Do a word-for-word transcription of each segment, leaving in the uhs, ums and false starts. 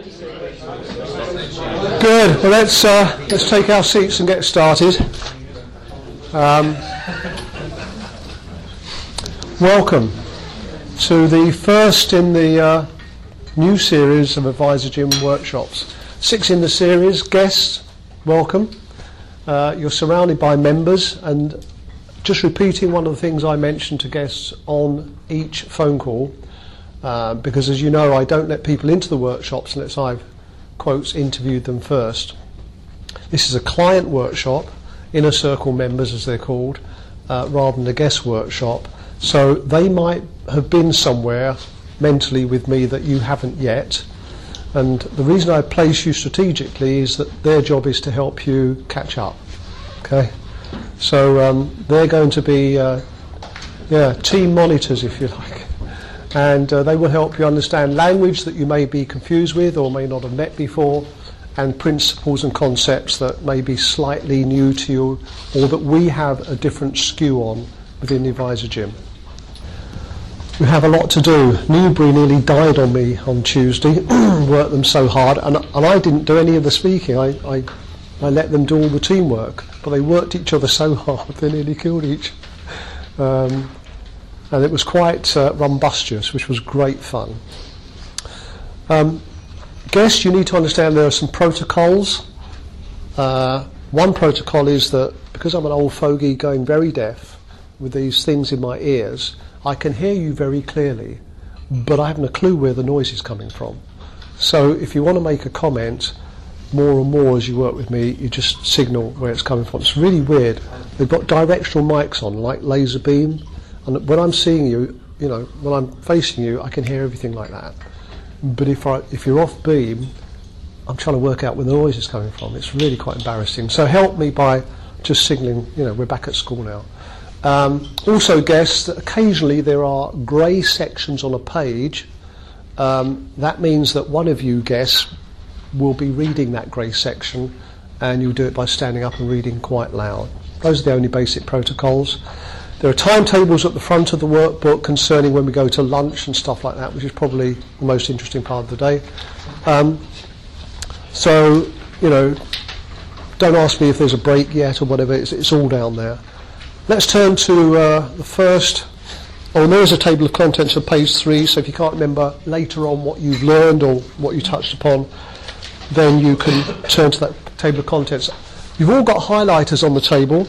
Good. Well, let's uh, let's take our seats and get started. Um, welcome to the first in the uh, new series of Advisor Gym workshops. Six in the series. Guests, welcome. Uh, you're surrounded by members, and just repeating one of the things I mentioned to guests on each phone call, uh, because as you know, I don't let people into the workshops unless I've, quotes, interviewed them first. This is a client workshop, inner circle members as they're called, uh, rather than a guest workshop. So they might have been somewhere mentally with me that you haven't yet. And the reason I place you strategically is that their job is to help you catch up. Okay? So um, they're going to be uh, yeah, team monitors, if you like. And uh, they will help you understand language that you may be confused with or may not have met before, and principles and concepts that may be slightly new to you or that we have a different skew on within the Advisor Gym. We have a lot to do. Newbury nearly died on me on Tuesday, worked them so hard, and, and I didn't do any of the speaking. I, I, I let them do all the teamwork, but they worked each other so hard they nearly killed each. Um, and it was quite uh, rumbustious, which was great fun. Um, guests, you need to understand there are some protocols. Uh, one protocol is that because I'm an old fogey going very deaf with these things in my ears, I can hear you very clearly, but I haven't a clue where the noise is coming from. So if you want to make a comment, more and more as you work with me, you just signal where it's coming from. It's really weird. They've got directional mics on, like laser beam, and when I'm seeing you, you know, when I'm facing you, I can hear everything like that. But if I, if you're off beam, I'm trying to work out where the noise is coming from. It's really quite embarrassing. So help me by just signaling, you know, we're back at school now. Um, also, guests, that occasionally there are grey sections on a page. Um, that means that one of you guests will be reading that grey section, and you'll do it by standing up and reading quite loud. Those are the only basic protocols. There are timetables at the front of the workbook concerning when we go to lunch and stuff like that, which is probably the most interesting part of the day. Um, so, you know, don't ask me if there's a break yet or whatever. It's, it's all down there. Let's turn to uh, the first. Oh, and there is a table of contents on page three, so if you can't remember later on what you've learned or what you touched upon, then you can turn to that table of contents. You've all got highlighters on the table.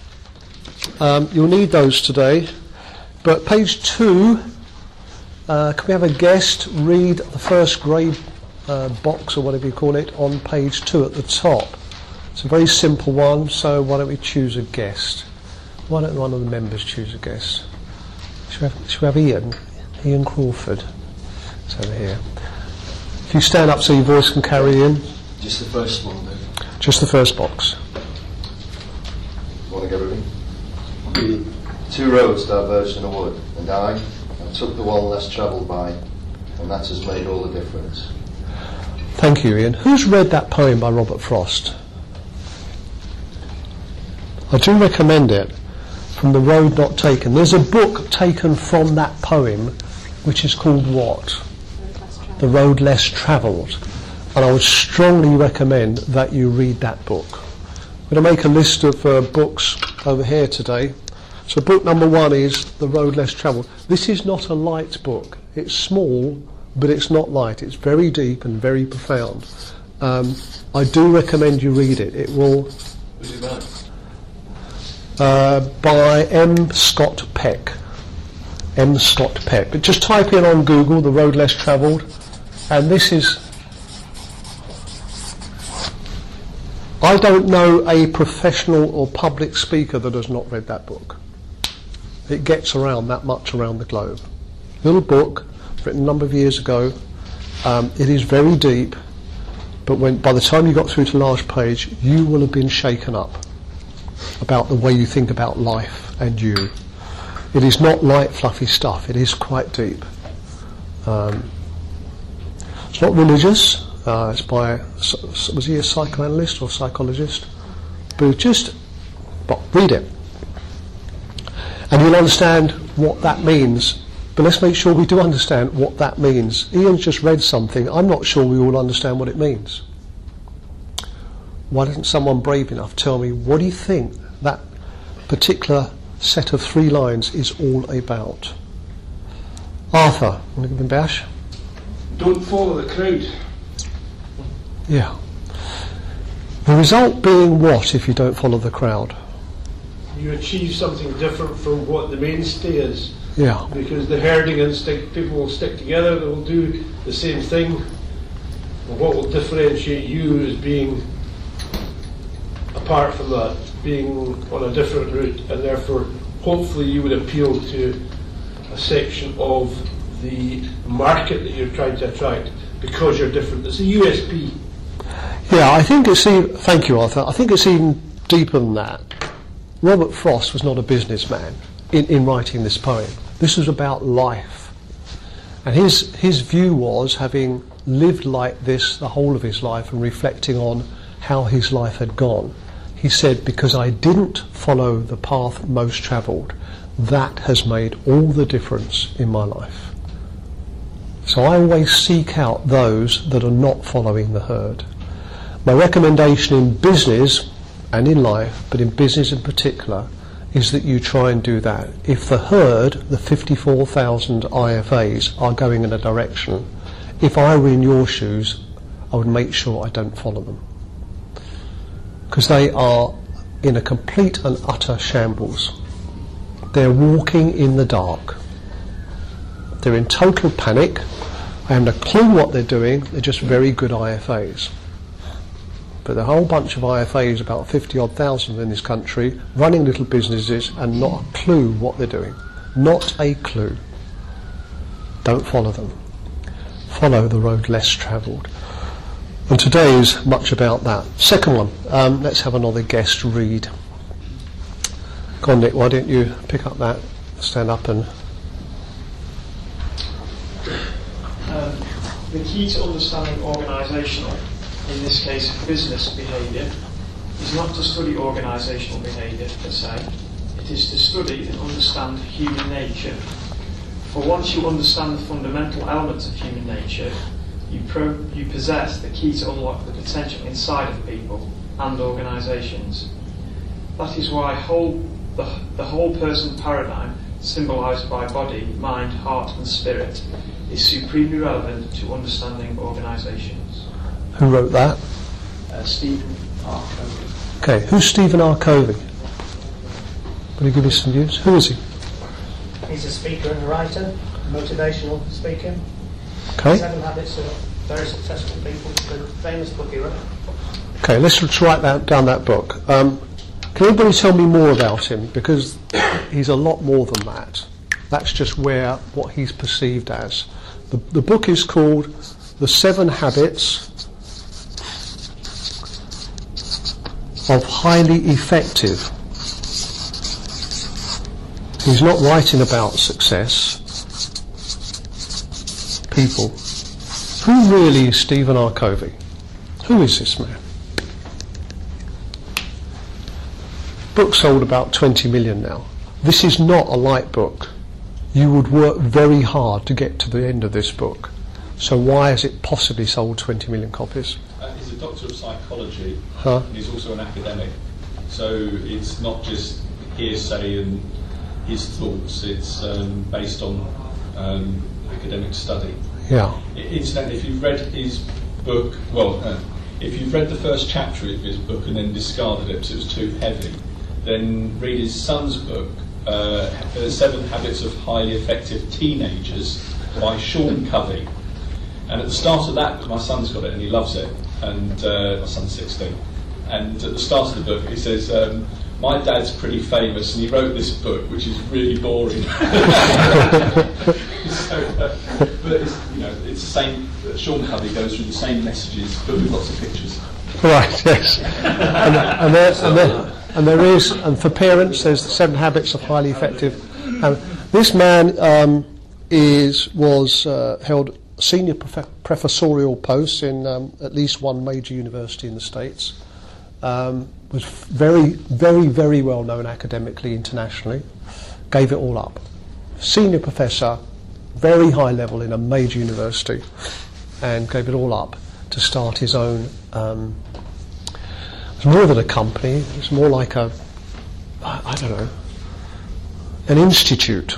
Um, you'll need those today. But page two, uh, can we have a guest read the first grey uh, box, or whatever you call it, on page two at the top? It's a very simple one, so why don't we choose a guest? Why don't one of the members choose a guest? Should we have, should we have Ian? Ian Crawford. It's over here. If you stand up so your voice can carry in. Just the first one, then. Just the first box. Morning, everybody. Two roads diverged in a wood, and I, I took the one less travelled by, and that has made all the difference. Thank you, Ian. Who's read that poem by Robert Frost? I do recommend it. From The Road Not Taken. There's a book taken from that poem which is called what? The Road Less Travelled. And I would strongly recommend that you read that book. I'm going to make a list of uh, books over here today. So book number one is The Road Less Travelled. This is not a light book. It's small, but it's not light. It's very deep and very profound. Um, I do recommend you read it. It will... Who's it about? Uh, by M. Scott Peck. M. Scott Peck. But just type in on Google The Road Less Travelled, and this is... I don't know a professional or public speaker that has not read that book. It gets around that much around the globe. Little book, written a number of years ago. Um, it is very deep, but when by the time you got through to the last page, you will have been shaken up about the way you think about life and you. It is not light, fluffy stuff. It is quite deep. Um, it's not religious. Uh, it's by, was he a psychoanalyst or psychologist? But just, but read it. And you'll understand what that means But let's make sure we do understand what that means. Ian's just read something. I'm not sure we all understand what it means. Why doesn't someone brave enough tell me, what do you think that particular set of three lines is all about? Arthur, want to give him a bash? Don't follow the crowd. Yeah. The result being what if you don't follow the crowd? You achieve something different from what the mainstay is. Yeah. Because the herding instinct, people will stick together, they will do the same thing. And what will differentiate you is being apart from that, being on a different route, and therefore hopefully you would appeal to a section of the market that you're trying to attract because you're different. It's a U S P. Yeah, I think it's even, thank you Arthur, I think it's even deeper than that. Robert Frost was not a businessman in, in writing this poem. This was about life. And his, his view was, having lived like this the whole of his life and reflecting on how his life had gone, he said, because I didn't follow the path most travelled, that has made all the difference in my life. So I always seek out those that are not following the herd. My recommendation in business and in life, but in business in particular, is that you try and do that. If the herd, the fifty-four thousand I F As, are going in a direction, if I were in your shoes, I would make sure I don't follow them. Because they are in a complete and utter shambles. They're walking in the dark. They're in total panic. I haven't a clue what they're doing. They're just very good I F As. But a whole bunch of I F As, about fifty odd thousand in this country, running little businesses and not a clue what they're doing. Not a clue. Don't follow them. Follow the road less travelled. And today is much about that. Second one, um, let's have another guest read. Go on, Nick, why don't you pick up that, stand up and... Um, the key to understanding organisational, in this case business behaviour, is not to study organisational behaviour per se, it is to study and understand human nature. For once you understand the fundamental elements of human nature, you, pro- you possess the key to unlock the potential inside of people and organisations. That is why whole, the, the whole person paradigm, symbolised by body, mind, heart and spirit, is supremely relevant to understanding organisations. Who wrote that? Uh, Stephen R. Covey. Okay, who's Stephen R. Covey? Will you give me some views? Who is he? He's a speaker and a writer, motivational speaker. Okay. Seven Habits of Very Successful People, the famous book he wrote. Okay, let's let's write that, down that book. Um, can anybody tell me more about him? Because he's a lot more than that. That's just where what he's perceived as. The, the book is called The Seven Habits of Highly Effective. He's not writing about success people. Who really is Stephen R. Covey? Who is this man? Book sold about twenty million now. This is not a light book. You would work very hard to get to the end of this book. So why has it possibly sold twenty million copies? Uh, he's a doctor of psychology, Huh? and he's also an academic. So it's not just hearsay and his thoughts, it's um, based on um, academic study. Yeah. I- Incidentally, if you've read his book, well, uh, if you've read the first chapter of his book and then discarded it because it was too heavy, then read his son's book, uh, The Seven Habits of Highly Effective Teenagers by Sean Covey. And at the start of that, my son's got it and he loves it, and uh, my son's sixteen. And at the start of the book, he says, um, "My dad's pretty famous, and he wrote this book, which is really boring." so, uh, but it's, you know, it's the same. Uh, Sean Covey goes through the same messages, but with lots of pictures. Right, yes. and, and, there, and, there, and there is, and for parents, there's the Seven Habits of Highly Effective. Um, this man um, is was uh, held senior prof- professorial posts in um, at least one major university in the States. Um, was very, very, very well known academically, internationally. Gave it all up. Senior professor, very high level in a major university, and gave it all up to start his own. Um, it was more than a company. It was more like a, I, I don't know, an institute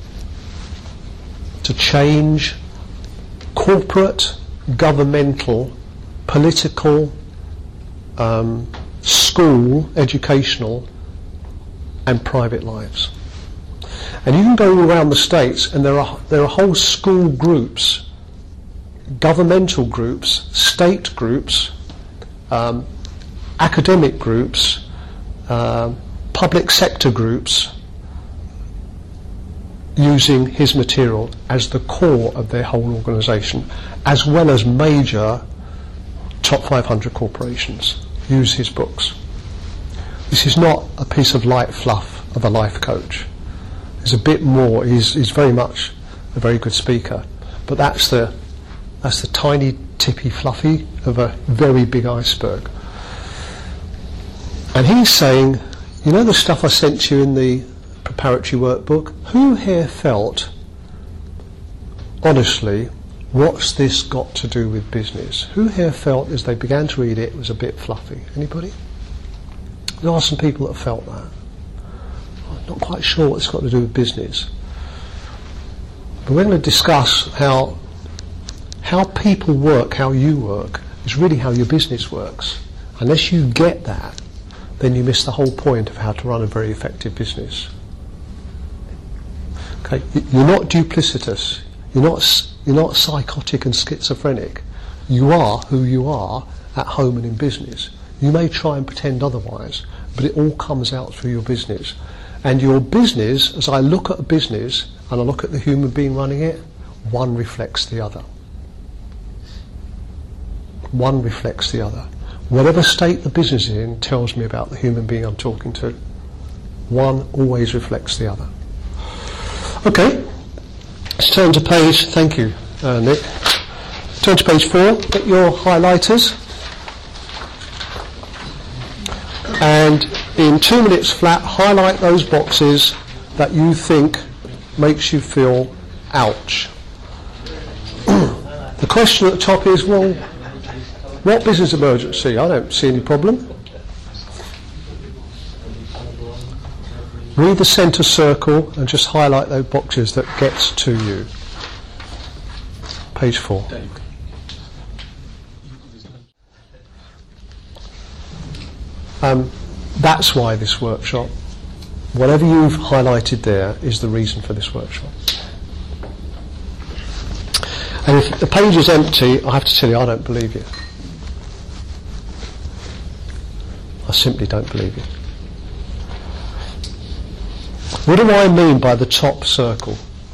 to change corporate, governmental, political, um, school, educational, and private lives. And you can go all around the States, and there are there are whole school groups, governmental groups, state groups, um, academic groups, uh, public sector groups, using his material as the core of their whole organisation, as well as major top five hundred corporations use his books. This is not a piece of light fluff of a life coach. There's a bit more. He's, he's very much a very good speaker, but that's the that's the tiny, tippy, fluffy of a very big iceberg. And he's saying, you know the stuff I sent you in the preparatory workbook? Who here felt, honestly, what's this got to do with business? Who here felt, as they began to read it, it was a bit fluffy? Anybody? There are some people that felt that. I'm not quite sure what it's got to do with business. But we're going to discuss how how people work, how you work, is really how your business works. Unless you get that, then you miss the whole point of how to run a very effective business. Okay, you're not duplicitous. You're not you're not psychotic and schizophrenic. You are who you are at home and in business. You may try and pretend otherwise, but it all comes out through your business. And your business, as I look at a business and I look at the human being running it, one reflects the other. One reflects the other. Whatever state the business is in tells me about the human being I'm talking to. One always reflects the other. Okay, let's turn to page, thank you, uh, Nick. Turn to page four, get your highlighters. And in two minutes flat, highlight those boxes that you think makes you feel ouch. The question at the top is, well, what business emergency? I don't see any problem. Read the centre circle and just highlight those boxes that gets to you. Page four. Um, that's why this workshop, whatever you've highlighted there, is the reason for this workshop. And if the page is empty, I have to tell you, I don't believe you. I simply don't believe you. What do I mean by the top circle?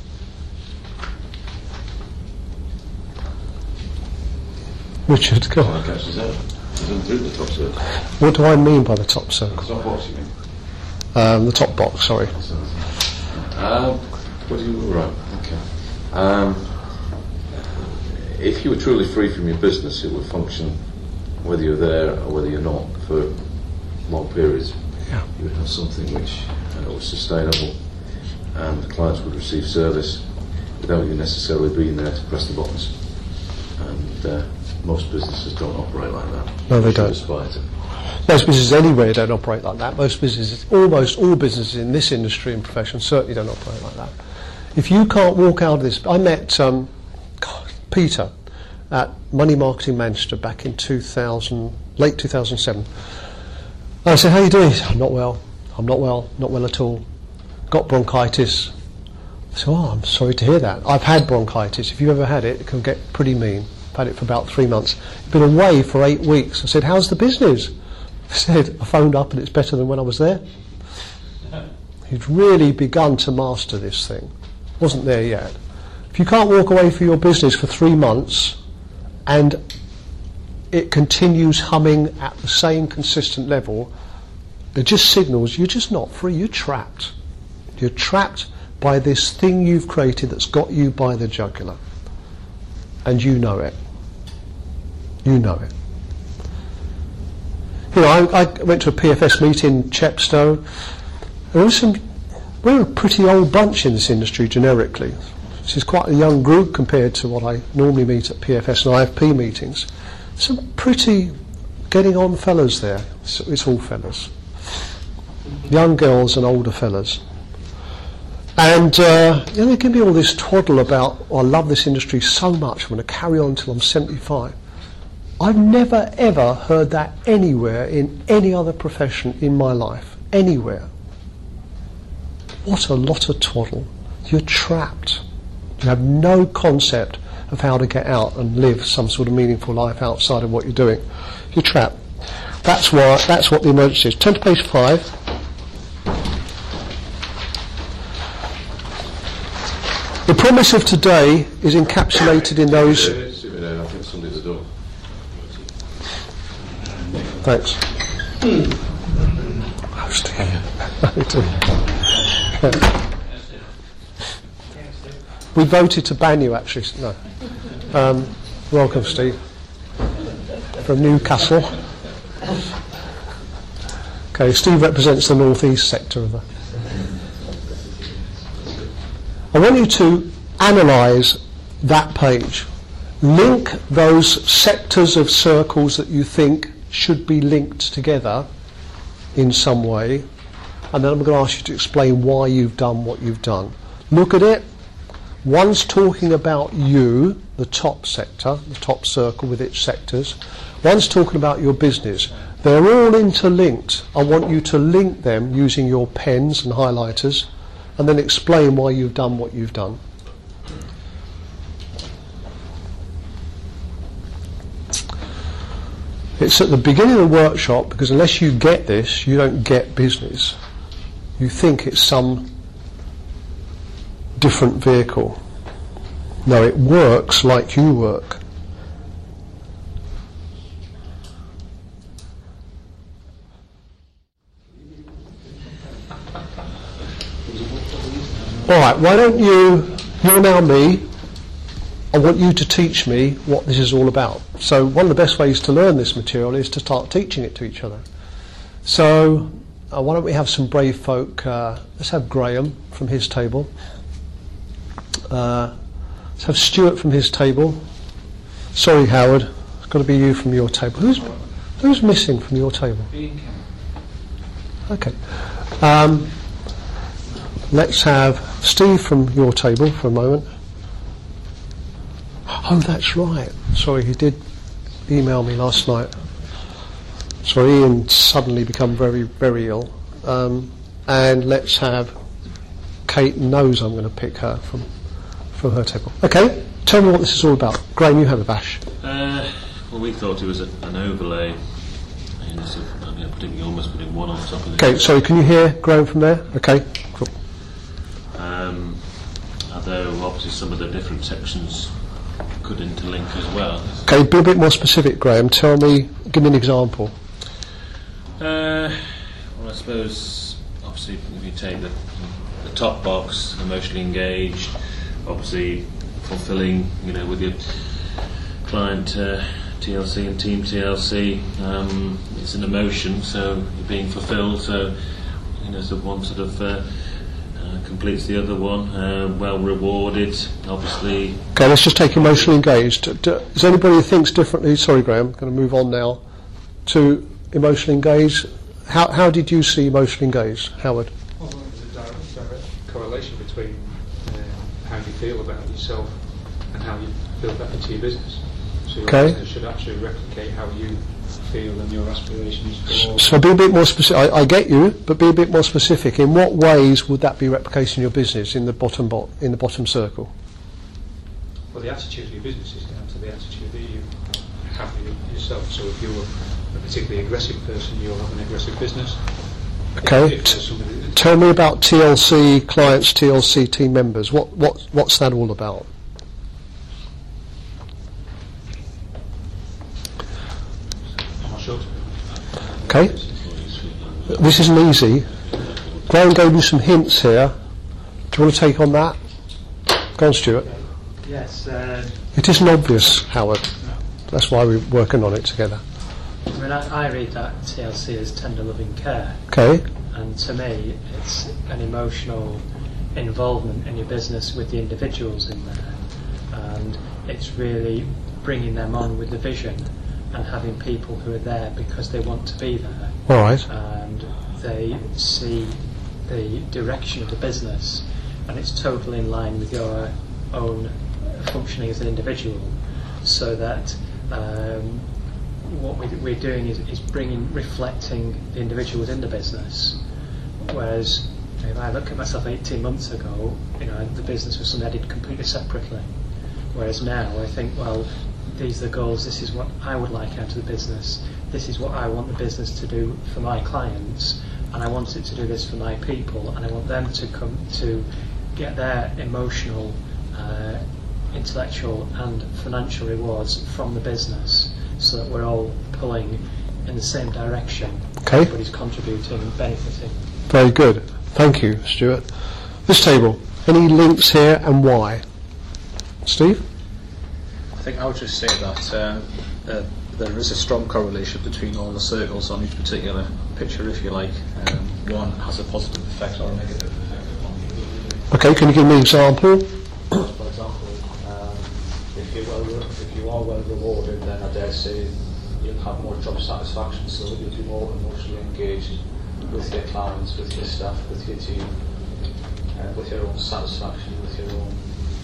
Richard, go on. The top circle. What do I mean by the top circle? The top box, you mean? Um, the top box, sorry. Um, what do you right? Okay. Um, if you were truly free from your business, it would function whether you're there or whether you're not for long periods. Yeah. You would have something which uh, was sustainable, and the clients would receive service without you necessarily being there to press the buttons. And uh, most businesses don't operate like that. No, they don't. Aspire to. Most businesses anywhere don't operate like that. Most businesses, almost all businesses in this industry and profession certainly don't operate like that. If you can't walk out of this, I met um, God, Peter at Money Marketing Manchester back in two thousand, late two thousand seven. And I said, "How are you doing?" He said, "I'm not well. I'm not well. Not well at all. Got bronchitis." I said, "Oh, I'm sorry to hear that. I've had bronchitis. If you've ever had it, it can get pretty mean. I've had it for about three months. Been away for eight weeks. I said, "How's the business?" I said, "I phoned up and it's better than when I was there." He'd really begun to master this thing. Wasn't there yet. If you can't walk away from your business for three months and it continues humming at the same consistent level, it just signals you're just not free. You're trapped. You're trapped by this thing you've created that's got you by the jugular. And you know it. You know it. You know, I, I went to a P F S meeting in Chepstow. There was some, we're a pretty old bunch in this industry generically. This is quite a young group compared to what I normally meet at P F S and I F P meetings. Some pretty getting on fellas there. It's, it's all fellas. Young girls and older fellas. And uh, you know, there can be all this twaddle about, oh, I love this industry so much, I'm going to carry on until I'm seventy-five. I've never ever heard that anywhere in any other profession in my life. Anywhere. What a lot of twaddle. You're trapped. You have no concept of how to get out and live some sort of meaningful life outside of what you're doing. You're trapped. That's why. That's what the emergency is. Turn to page five. The promise of today is encapsulated in those. I think somebody's at the door. Thanks. We voted to ban you, actually. No. Um, welcome, Steve, from Newcastle. Okay, Steve represents the northeast sector of the. I want you to analyse that page. Link those sectors of circles that you think should be linked together in some way, and then I'm going to ask you to explain why you've done what you've done. Look at it. One's talking about you, the top sector, the top circle with its sectors. One's talking about your business. They're all interlinked. I want you to link them using your pens and highlighters, and then explain why you've done what you've done. It's at the beginning of the workshop, because unless you get this, you don't get business. You think it's some different vehicle. No, it works like you work. Alright, why don't you, you're now me, I want you to teach me what this is all about. So one of the best ways to learn this material is to start teaching it to each other. So uh, why don't we have some brave folk, uh, let's have Graham from his table. Uh, let's have Stuart from his table. Sorry, Howard, it's got to be you from your table. Who's, who's missing from your table? Okay. Um, let's have Steve from your table for a moment. Oh, that's right. Sorry, he did email me last night. Sorry, Ian suddenly become very, very ill. Um, and let's have Kate knows I'm going to pick her from from her table. Okay, tell me what this is all about. Graham, you have a bash. Uh, well, we thought it was a, an overlay. I mean, sort of, I mean, putting, almost putting one on top of the Okay, other. sorry, can you hear Graham from there? Okay, cool. Um, although, obviously, some of the different sections could interlink as well. Okay, be a bit more specific, Graham. Tell me, give me an example. Uh, well, I suppose, obviously, if you take the, the top box, emotionally engaged, obviously fulfilling, you know, with your client uh, T L C and team T L C, um, it's an emotion, so you're being fulfilled, so, you know, so one sort of uh, uh, completes the other one, uh, well rewarded, obviously. Okay, let's just take emotionally engaged. D- Is anybody who thinks differently? Sorry, Graham, I'm going to move on now to emotionally engaged. How, how did you see emotionally engaged, Howard? Well, there's a direct, direct correlation between um, how you feel about yourself and how you build that into your business. So your Okay. business should actually replicate how you feel and your aspirations for. So be a bit more specific. I, I get you, but be a bit more specific. In what ways would that be replicating your business in the bottom bo- in the bottom circle? Well, the attitude of your business is down to the attitude that you have with yourself. So if you're a particularly aggressive person, you'll have an aggressive business. Okay. If there's somebody that- Tell me about T L C clients, T L C team members. What what what's that all about? I'm not sure. Okay. This isn't easy. Graham gave you some hints here. Do you want to take on that? Go on, Stuart. Yes, uh, It isn't obvious, Howard. That's why we're working on it together. I mean, I, I read that T L C as tender loving care, Okay. and to me, it's an emotional involvement in your business with the individuals in there, and it's really bringing them on with the vision and having people who are there because they want to be there. All right. And they see the direction of the business, and it's totally in line with your own functioning as an individual, so that um, what we, we're doing is, is bringing, reflecting the individual within the business. Whereas if I look at myself eighteen months ago, you know, the business was something I did completely separately. Whereas now I think, well, these are the goals, this is what I would like out of the business, this is what I want the business to do for my clients, and I want it to do this for my people, and I want them to come to get their emotional, uh, intellectual and financial rewards from the business, so that we're all pulling in the same direction. Okay. Everybody's contributing and benefiting. Very good. Thank you, Stuart. This table, any links here and why? Steve? I think I would just say that uh, uh, there is a strong correlation between all the circles on each particular picture, if you like. Um, one has a positive effect or a negative effect upon the other. Okay, can you give me an example? For example, um, if, you're well, if you are well rewarded, then I dare say you'll have more job satisfaction, so you'll be more emotionally engaged with your clients, with your staff, with your team, uh, with your own satisfaction, with your own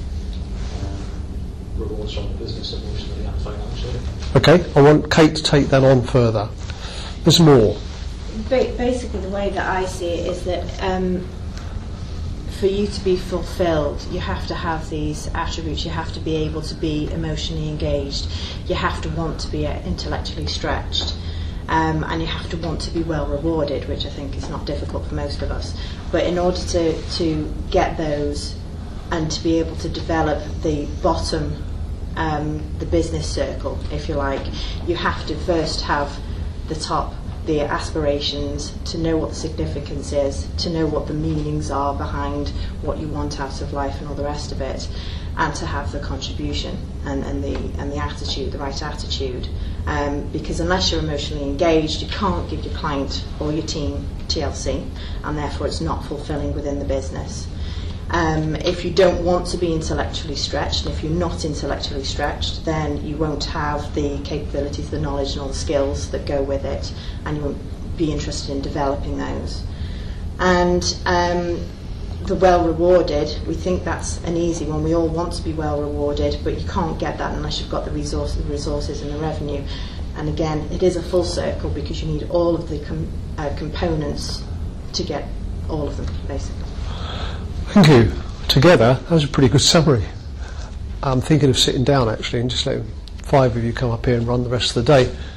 um, rewards from the business emotionally and financially. Okay, I want Kate to take that on further. There's more. Ba- basically, the way that I see it is that um, for you to be fulfilled, you have to have these attributes. You have to be able to be emotionally engaged. You have to want to be uh, intellectually stretched. Um, and you have to want to be well rewarded, which I think is not difficult for most of us. But in order to, to get those and to be able to develop the bottom, um, the business circle, if you like, you have to first have the top, the aspirations, to know what the significance is, to know what the meanings are behind what you want out of life and all the rest of it, and to have the contribution and, and the and the attitude, the right attitude. Um, because unless you're emotionally engaged, you can't give your client or your team T L C, and therefore it's not fulfilling within the business. Um, if you don't want to be intellectually stretched, and if you're not intellectually stretched, then you won't have the capabilities, the knowledge and all the skills that go with it, and you won't be interested in developing those. And um, the well rewarded, we think that's an easy one. We all want to be well rewarded, but you can't get that unless you've got the resource, the resources and the revenue. And again, it is a full circle because you need all of the com- uh, components to get all of them, basically. Thank you. Together, that was a pretty good summary. I'm thinking of sitting down actually and just letting five of you come up here and run the rest of the day.